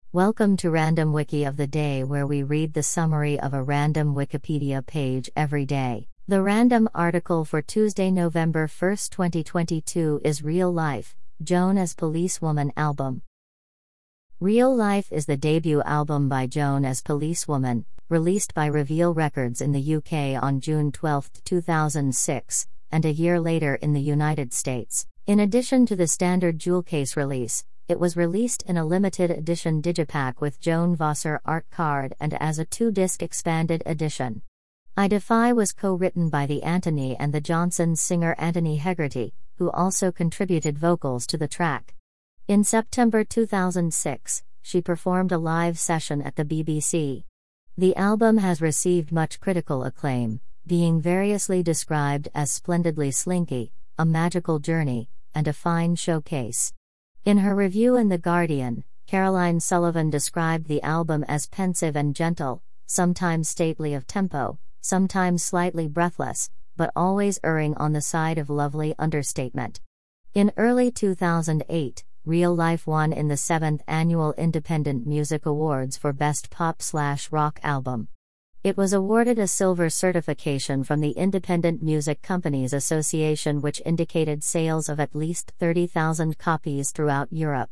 Welcome to Random Wiki of the Day, where we read the summary of a random Wikipedia page every day. The random article for Tuesday, November 1, 2022 is Real Life, Joan as Policewoman album. Real Life is the debut album by Joan as Policewoman, released by Reveal Records in the UK on June 12, 2006, and a year later in the United States. In addition to the standard jewel case release, it was released in a limited edition digipack with Joan Vosser art card and as a 2-disc expanded edition. I Defy was co-written by the Anthony and the Johnsons singer Anthony Hegarty, who also contributed vocals to the track. In September 2006, she performed a live session at the BBC. The album has received much critical acclaim, being variously described as splendidly slinky, a magical journey, and a fine showcase. In her review in The Guardian, Caroline Sullivan described the album as pensive and gentle, sometimes stately of tempo, sometimes slightly breathless, but always erring on the side of lovely understatement. In early 2008, Real Life won in the 7th Annual Independent Music Awards for Best Pop/Rock Album. It was awarded a silver certification from the Independent Music Companies Association, which indicated sales of at least 30,000 copies throughout Europe.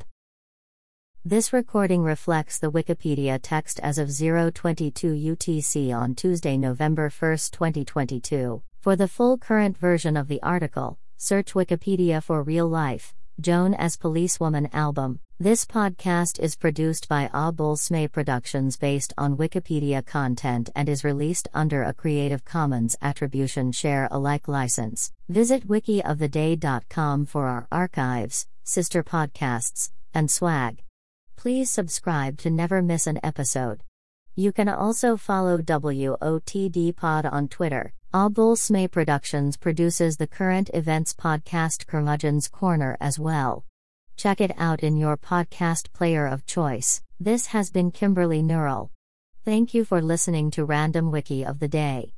This recording reflects the Wikipedia text as of 0:22 UTC on Tuesday, November 1, 2022. For the full current version of the article, search Wikipedia for Real Life, Joan as Policewoman album. This podcast is produced by Abulsme Productions based on Wikipedia content and is released under a Creative Commons Attribution Share Alike license. Visit wikioftheday.com for our archives, sister podcasts, and swag. Please subscribe to never miss an episode. You can also follow WOTD Pod on Twitter. Abulsme Productions produces the current events podcast Curmudgeon's Corner as well. Check it out in your podcast player of choice. This has been Kimberly Neural. Thank you for listening to Random Wiki of the Day.